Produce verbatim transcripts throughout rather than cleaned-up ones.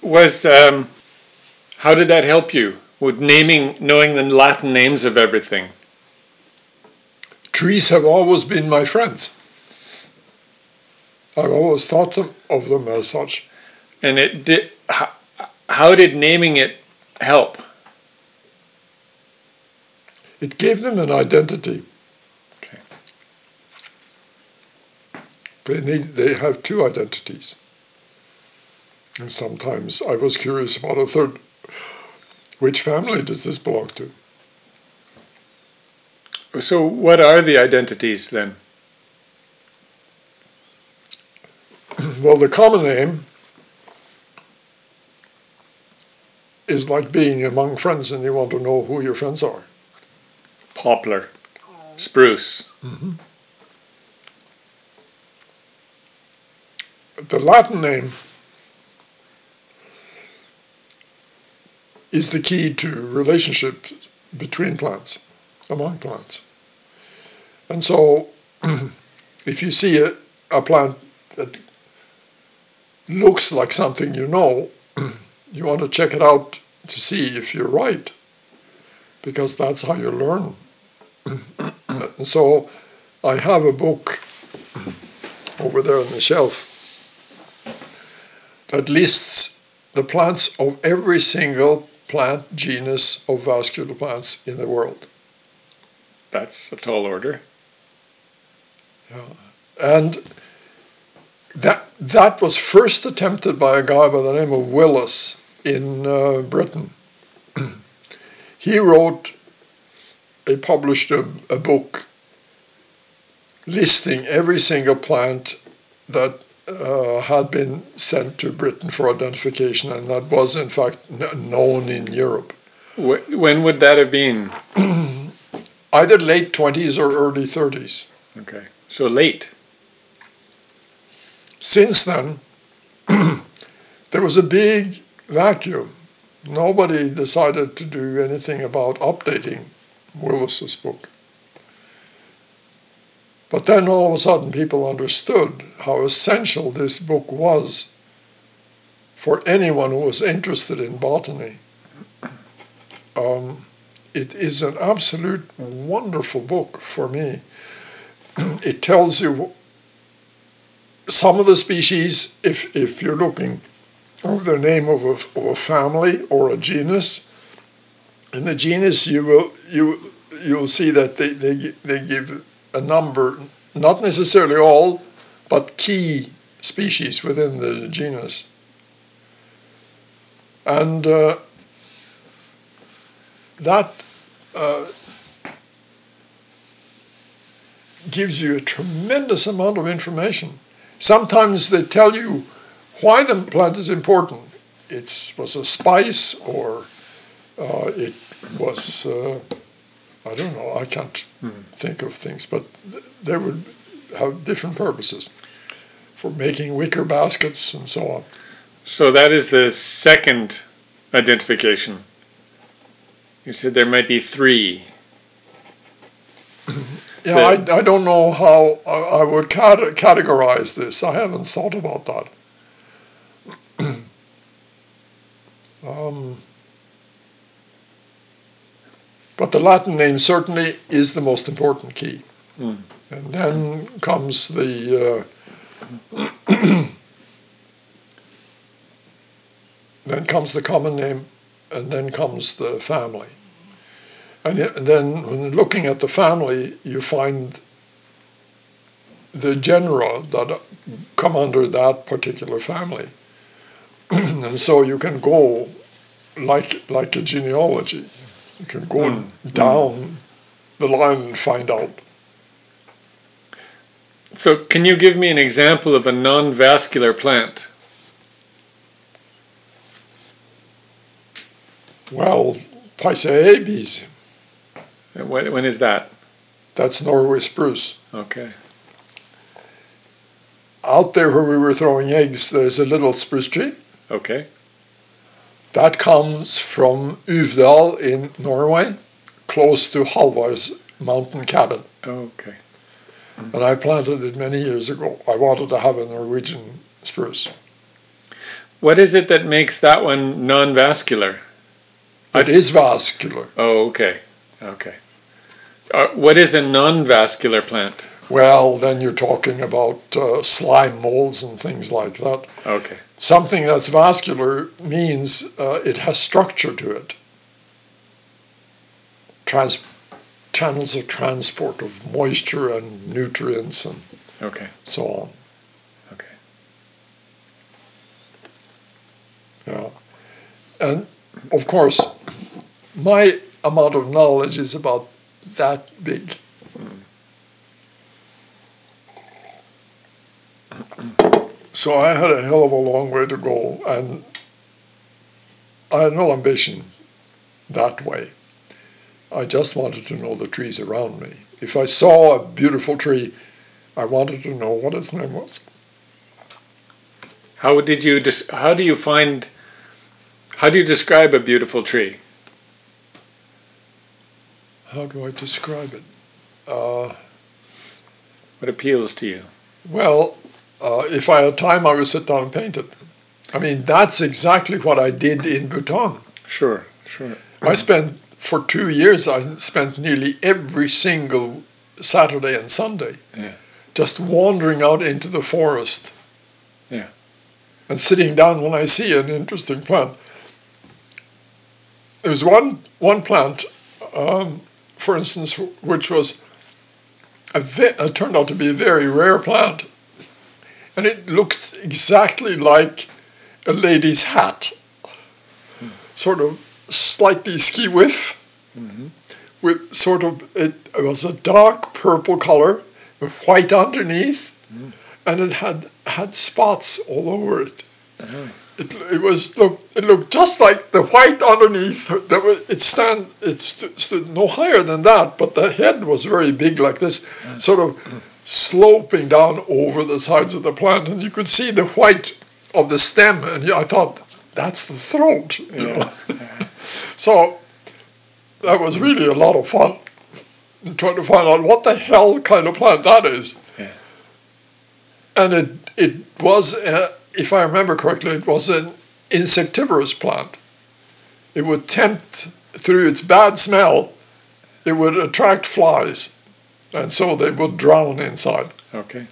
was um, how did that help you with naming, knowing the Latin names of everything? Trees have always been my friends. I've always thought them, of them as such. And it did. How, how did naming it help? It gave them an identity. Okay. They need. They have two identities. And sometimes I was curious about a third. Which family does this belong to? So what are the identities then? Well, the common name is like being among friends and you want to know who your friends are. Poplar, spruce. Mm-hmm. The Latin name is the key to relationships between plants, among plants. And so if you see a, a plant that looks like something you know, you want to check it out to see if you're right, because that's how you learn. And so I have a book over there on the shelf that lists the plants of every single plant genus of vascular plants in the world. That's a tall order. Yeah. And that that was first attempted by a guy by the name of Willis in uh, Britain. He wrote, he published a, a book listing every single plant that uh, had been sent to Britain for identification, and that was in fact n- known in Europe. When would that have been? Either late twenties or early thirties. Okay, so late. Since then, there was a big vacuum. Nobody decided to do anything about updating Willis's book. But then all of a sudden people understood how essential this book was for anyone who was interested in botany. Um, it is an absolute wonderful book for me. It tells you some of the species, if, if you're looking over the name of a, of a family or a genus, in the genus you will you you'll see that they, they they give a number, not necessarily all, but key species within the genus. And uh, that uh, gives you a tremendous amount of information. Sometimes they tell you why the plant is important. It was a spice, or uh, it was, uh, I don't know, I can't mm. think of things, but th- they would have different purposes for making wicker baskets and so on. So that is the second identification. You said there might be three. Yeah, I, I don't know how I, I would cat- categorize this. I haven't thought about that. um, but the Latin name certainly is the most important key. Mm. And then comes the uh, then comes the common name, and then comes the family. And then when looking at the family, you find the genera that come under that particular family. And so you can go like like a genealogy. You can go mm. down mm. the line and find out. So can you give me an example of a non-vascular plant? Well, Piceaebes. When, when is that? That's Norway spruce. Okay. Out there where we were throwing eggs, there's a little spruce tree. Okay. That comes from Uvdal in Norway, close to Halvar's mountain cabin. Okay. Mm-hmm. And I planted it many years ago. I wanted to have a Norwegian spruce. What is it that makes that one non-vascular? It is vascular. Oh, okay. Okay. Uh, what is a non-vascular plant? Well, then you're talking about uh, slime molds and things like that. Okay. Something that's vascular means uh, it has structure to it. Trans- channels of transport of moisture and nutrients and Okay. so on. Okay. Yeah. And of course, my amount of knowledge is about that big. So I had a hell of a long way to go, and I had no ambition that way. I just wanted to know the trees around me. If I saw a beautiful tree, I wanted to know what its name was. How did you dis- how do you find how do you describe a beautiful tree? How do I describe it? Uh, What appeals to you? well, uh, if I had time, I would sit down and paint it. I mean, that's exactly what I did in Bhutan. Sure, sure. I spent, for two years, I spent nearly every single Saturday and Sunday Yeah. just wandering out into the forest. Yeah. And sitting down when I see an interesting plant. There was one, one plant, um, for instance, which was a ve- uh, turned out to be a very rare plant. And it looks exactly like a lady's hat. Mm. Sort of slightly ski-whiff, mm-hmm. with sort of, it, it was a dark purple color with white underneath, mm. and it had had spots all over it. Uh-huh. It, it was look. It looked just like the white underneath. There was, it stand. It st- stood no higher than that, but the head was very big, like this, uh-huh. sort of sloping down over the sides of the plant, and you could see the white of the stem. And I thought, that's the throat. You yeah. know? Uh-huh. So that was really a lot of fun, trying to find out what the hell kind of plant that is. Yeah. And it it was. Uh, If I remember correctly, it was an insectivorous plant. It would tempt, through its bad smell, it would attract flies, and so they would drown inside. Okay.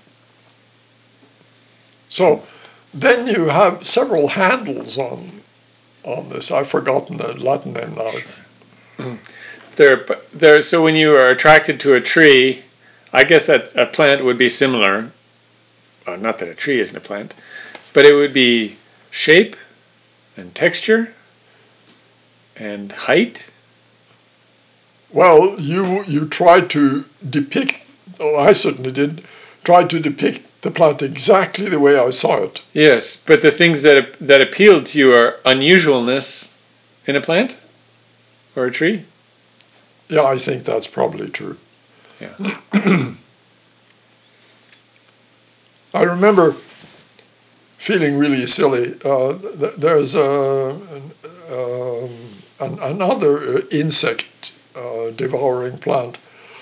So then you have several handles on on this. I've forgotten the Latin name now. It's there, there. So when you are attracted to a tree, I guess that a plant would be similar. Uh, not that a tree isn't a plant. But it would be shape and texture and height. Well, you you try to depict, or I certainly did, try to depict the plant exactly the way I saw it. Yes, but the things that that appealed to you are unusualness in a plant or a tree? Yeah, I think that's probably true. Yeah. I remember feeling really silly. Uh, th- there's a, um, an, another insect uh, devouring plant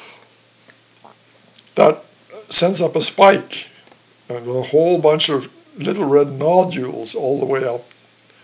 that sends up a spike and a whole bunch of little red nodules all the way up.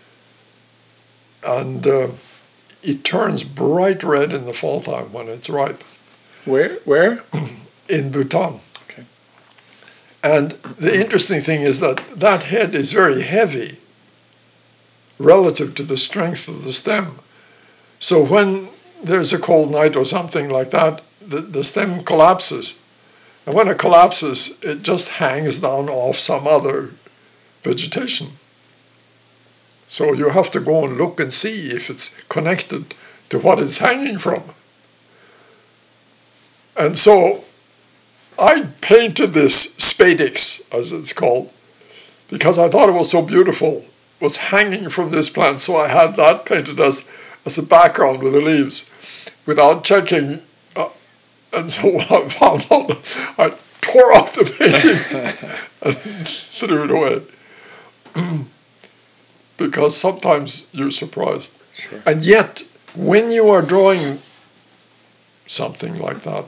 And uh, it turns bright red in the fall time when it's ripe. Where? Where? In Bhutan. And the interesting thing is that that head is very heavy relative to the strength of the stem. So when there's a cold night or something like that, the, the stem collapses. And when it collapses, it just hangs down off some other vegetation. So you have to go and look and see if it's connected to what it's hanging from. And so I painted this spadix, as it's called, because I thought it was so beautiful. It was hanging from this plant, so I had that painted as, as a background with the leaves, without checking. Uh, and so when I found out, I tore off the painting and threw it away. Because sometimes you're surprised. Sure. And yet, when you are drawing something like that,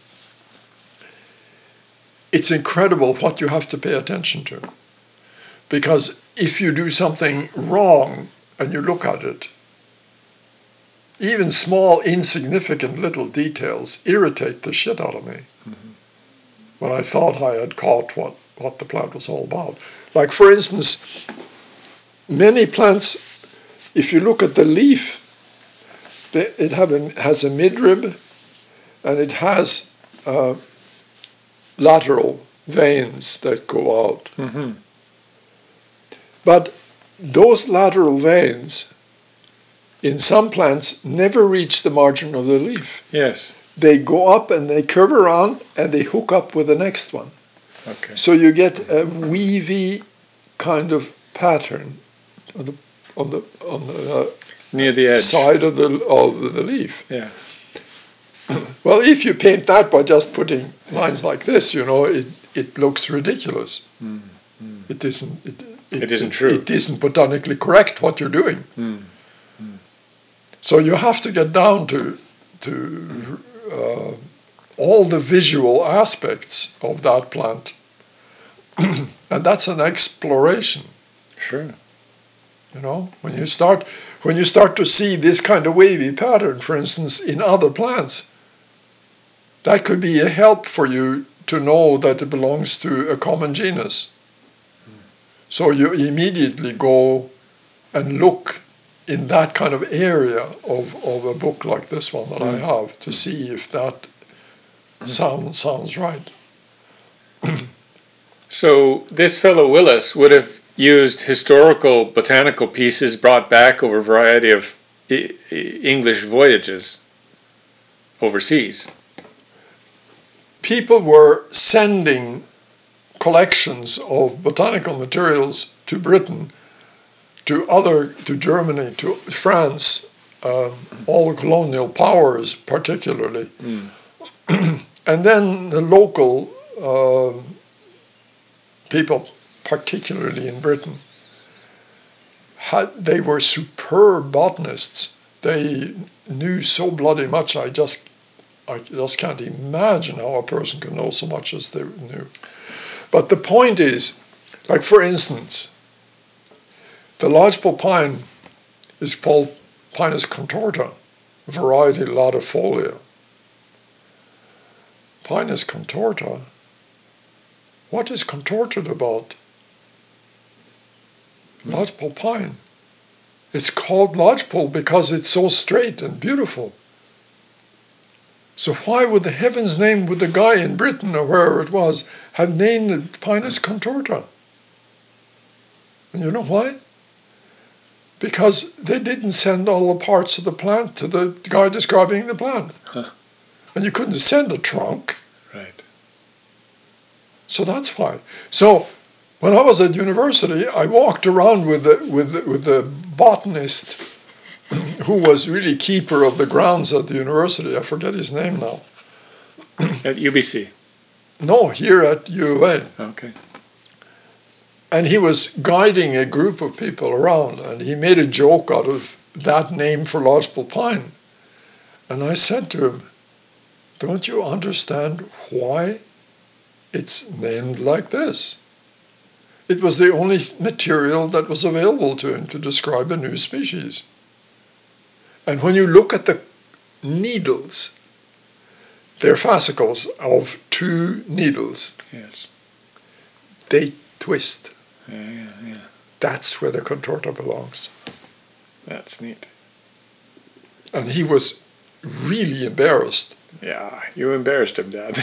it's incredible what you have to pay attention to. Because if you do something wrong and you look at it, even small, insignificant little details irritate the shit out of me. Mm-hmm. When I thought I had caught what, what the plant was all about. Like, for instance, many plants, if you look at the leaf, they, it have a, has a midrib, and it has uh, lateral veins that go out. Mm-hmm. But those lateral veins, in some plants, never reach the margin of the leaf. Yes. They go up and they curve around and they hook up with the next one. Okay. So you get a weavy kind of pattern on the on the on the uh, near the edge side of the of the leaf. Yeah. Well, if you paint that by just putting lines like this, you know, it it looks ridiculous. Mm. Mm. It isn't. It, it, it isn't it, true. It isn't botanically correct what you're doing. Mm. Mm. So you have to get down to to uh, all the visual aspects of that plant, and that's an exploration. Sure. You know, when you start when you start to see this kind of wavy pattern, for instance, in other plants, that could be a help for you to know that it belongs to a common genus. Mm. So you immediately go and look in that kind of area of, of a book like this one that mm. I have to see if that mm. sound sounds right. So this fellow Willis would have used historical botanical pieces brought back over a variety of I- English voyages overseas. People were sending collections of botanical materials to Britain, to other, to Germany, to France, um, all the colonial powers particularly. Mm. And then the local uh, people, particularly in Britain, had, they were superb botanists. They knew so bloody much, I just I just can't imagine how a person could know so much as they knew. But the point is, like for instance, the lodgepole pine is called Pinus contorta, variety latifolia. Pinus contorta, what is contorted about? Mm. Lodgepole pine. It's called lodgepole because it's so straight and beautiful. So why would the heaven's name would the guy in Britain or wherever it was have named it Pinus contorta? And you know why? Because they didn't send all the parts of the plant to the guy describing the plant. Huh. And you couldn't send a trunk. Right. So that's why. So when I was at university, I walked around with the, with the, with the botanist who was really keeper of the grounds at the university. I forget his name now. At U B C? No, here at U of A. Okay. And he was guiding a group of people around, and he made a joke out of that name for lodgepole pine. And I said to him, don't you understand why it's named like this? It was the only material that was available to him to describe a new species. And when you look at the needles, they're fascicles of two needles. Yes. They twist. Yeah, yeah, yeah. That's where the contorta belongs. That's neat. And he was really embarrassed. Yeah, you embarrassed him, Dad.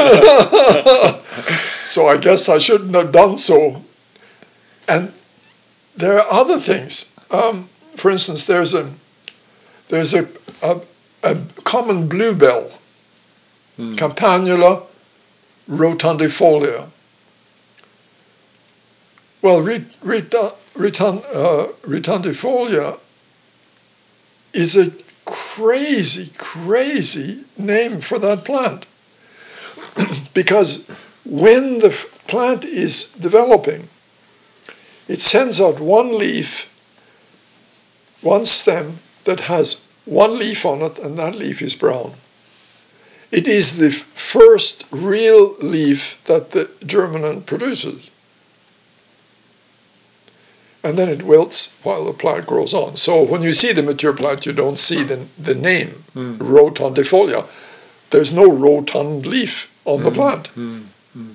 So I guess I shouldn't have done so. And there are other things. Um, for instance, there's a there's a a, a common bluebell, mm. Campanula rotundifolia. Well, ret, retan, retan, uh, rotundifolia is a crazy, crazy name for that plant. Because when the plant is developing, it sends out one leaf, one stem that has one leaf on it, and that leaf is brown. It is the first real leaf that the germinant produces. and then it wilts while the plant grows on. So when you see the mature plant, you don't see the, the name, Mm. rotundifolia. There's no rotund leaf on the Mm. plant. Mm. Mm.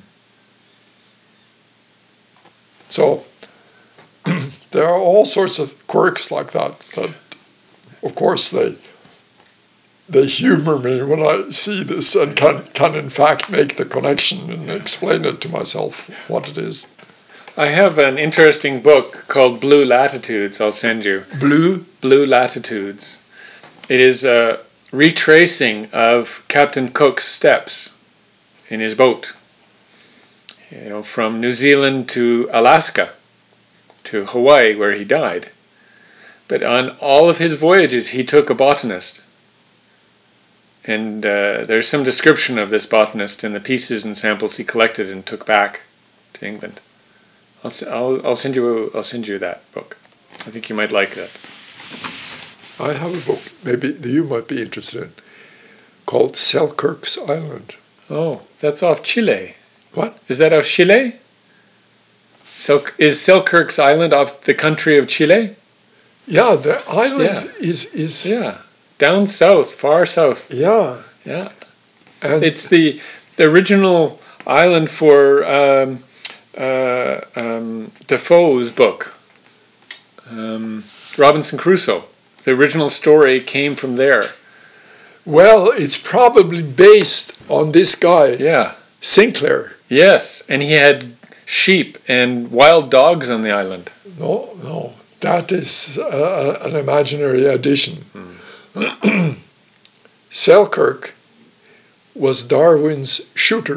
So there are all sorts of quirks like that that, of course, they they humor me when I see this and can, can in fact make the connection and explain it to myself what it is. I have an interesting book called Blue Latitudes I'll send you. Blue? Blue Latitudes. It is a retracing of Captain Cook's steps in his boat. You know, from New Zealand to Alaska to Hawaii, where he died. But on all of his voyages, he took a botanist. And uh, there's some description of this botanist in the pieces and samples he collected and took back to England. I'll, I'll, I'll send you I'll send you that book. I think you might like that. I have a book, maybe you might be interested in, called Selkirk's Island. Oh, that's off Chile. What? Is that off Chile? Sel- is Selkirk's Island off the country of Chile? Yeah, the island Yeah. is is Yeah, down south, far south. yeah, Yeah, and it's the the original island for um, uh, um, Defoe's book, um, Robinson Crusoe. The original story came from there. well, it's probably based on this guy, Yeah. Sinclair. Yes, and he had sheep and wild dogs on the island. No, no, that is uh, an imaginary addition. Hmm. Selkirk was Darwin's shooter.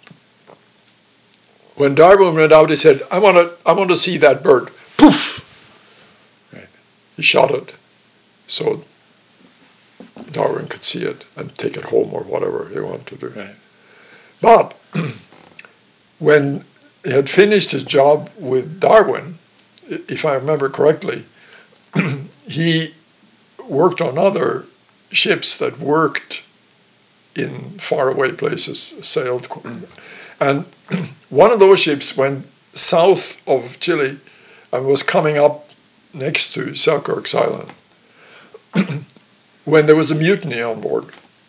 When Darwin went out, he said, "I want to, I want to see that bird." Poof! Right. He shot it, so Darwin could see it and take it home or whatever he wanted to do. Right. But when he had finished his job with Darwin, if I remember correctly, he worked on other ships that worked in faraway places, sailed. And one of those ships went south of Chile and was coming up next to Selkirk's Island when there was a mutiny on board.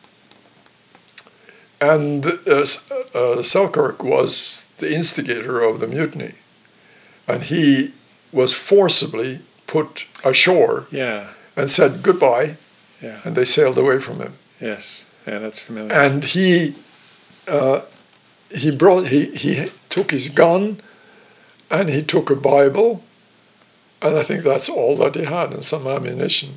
And uh, uh, Selkirk was the instigator of the mutiny. And he was forcibly put ashore Yeah. and said goodbye, Yeah. and they sailed away from him. Yes. Yeah, that's familiar. And he uh, he brought he, he took his gun, and he took a Bible, and I think that's all that he had, and some ammunition.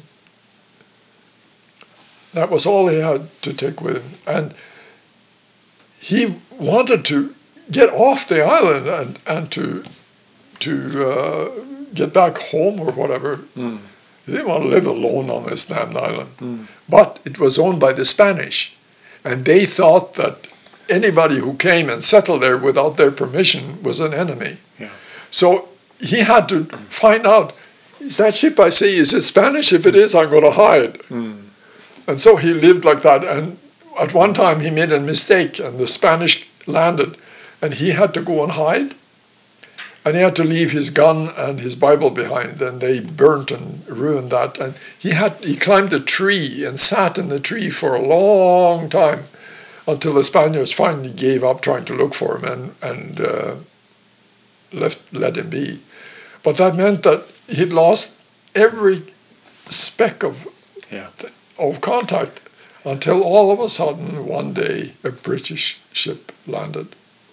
That was all he had to take with him. And he wanted to get off the island and, and to to uh, get back home or whatever. Mm. He didn't want to live alone on this damned island. Mm. But it was owned by the Spanish, and they thought that anybody who came and settled there without their permission was an enemy. Yeah. So he had to find out, is that ship I see, is it Spanish? If it is, I'm going to hide. Mm. And so he lived like that. And at one time he made a mistake, and the Spanish landed, and he had to go and hide. And he had to leave his gun and his Bible behind, and they burnt and ruined that. And he had he climbed a tree and sat in the tree for a long time until the Spaniards finally gave up trying to look for him and and uh, left let him be. But that meant that he'd lost every speck of Yeah. of contact until all of a sudden one day a British ship landed.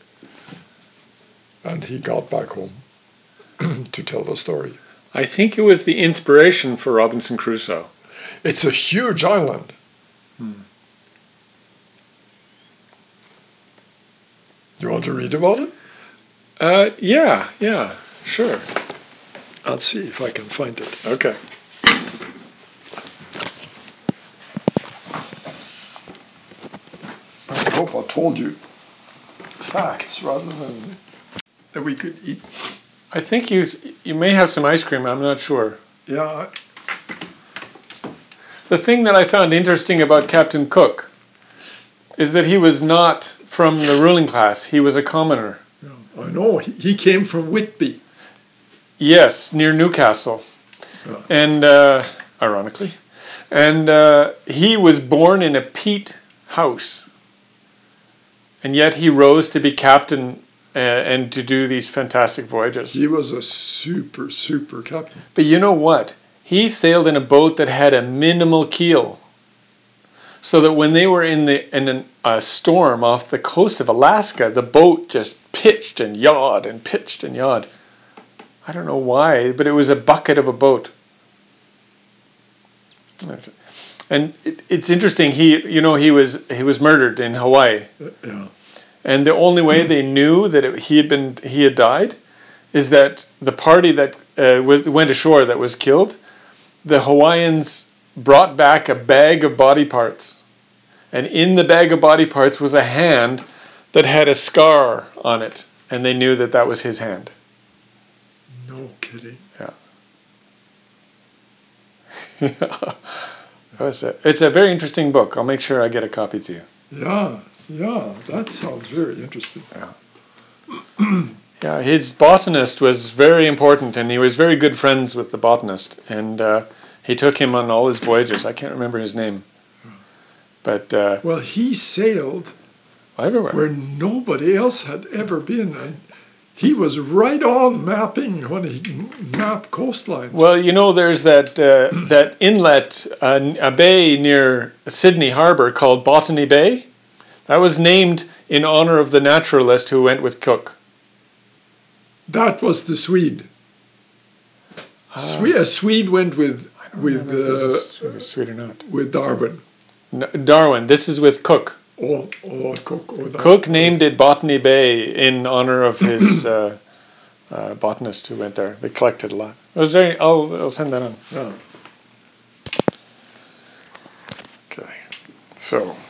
And he got back home to tell the story. I think it was the inspiration for Robinson Crusoe. It's a huge island. Hmm. You want to read about it? Uh, yeah, yeah, sure. I'll see if I can find it. Okay. I hope I told you facts rather than that we could eat. I think you you may have some ice cream. I'm not sure. Yeah. I, The thing that I found interesting about Captain Cook is that he was not from the ruling class. He was a commoner. I know. He, he came from Whitby. Yes, near Newcastle. Oh. And, uh, ironically. And uh, he was born in a peat house. And yet he rose to be captain uh, and to do these fantastic voyages. He was a super, super captain. But you know what? He sailed in a boat that had a minimal keel. So that when they were in the in an, a storm off the coast of Alaska, the boat just pitched and yawed and pitched and yawed. I don't know why, but it was a bucket of a boat. And it, it's interesting. He, you know, he was he was murdered in Hawaii. Yeah. And the only way they knew that it, he had been he had died is that the party that uh, went ashore that was killed, the Hawaiians brought back a bag of body parts, and in the bag of body parts was a hand that had a scar on it, and they knew that that was his hand. No kidding. Yeah. That was a, it's a very interesting book. I'll make sure I get a copy to you. Yeah, yeah, that sounds very interesting. Yeah. Yeah, his botanist was very important, and he was very good friends with the botanist, and uh, he took him on all his voyages. I can't remember his name, but uh, well, he sailed everywhere where nobody else had ever been, and he was right on mapping when he mapped coastlines. Well, you know, there's that uh, that inlet, uh, a bay near Sydney Harbour called Botany Bay. That was named in honor of the naturalist who went with Cook. That was the Swede. Uh, Swede a Swede went with with uh, it was, uh, it was Swede or not. with Darwin. No, Darwin. This is with Cook. Oh, oh, Cook. Oh, Cook named it Botany Bay in honor of his uh, uh, botanist who went there. They collected a lot. It was very. I'll I'll send that on. Yeah. Okay, so.